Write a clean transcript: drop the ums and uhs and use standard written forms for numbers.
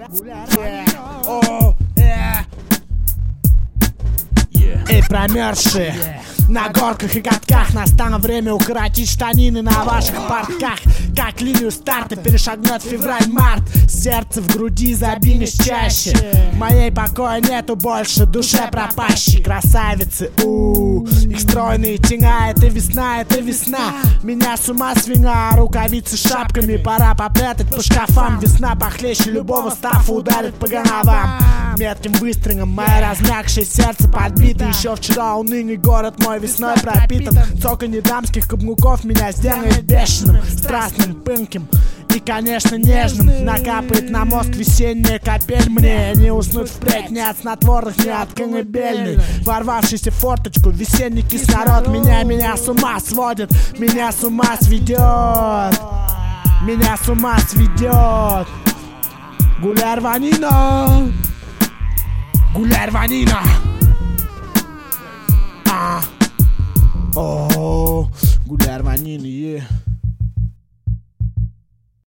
Эй, промерзшие на горках и катках, настало время укоротить штанины на ваших портках. Как линию старта перешагнет февраль-март, сердце в груди забились чаще. Моей покоя нету больше, душе пропащей. Красавицы, их стройные тена, это весна, это весна. Меня с ума свина, рукавицы с шапками пора попрятать по шкафам. Весна похлеще любого стафа ударит по головам. Метким выстрелом мое размягшее сердце подбито. Еще вчера унылый город мой весной пропитан. Цоканье дамских каблуков меня сделает бешеным, страстным, пылким и, конечно, нежным. Накапает на мозг весенняя капель. Мне не уснуть впредь ни от снотворных, ни от колыбельной. Ворвавшийся в форточку весенний кислород меня с ума сводит, меня с ума сведет, меня с ума сведет. Гуляй, рванина, гуляй, рванина. Гуляй, рванина.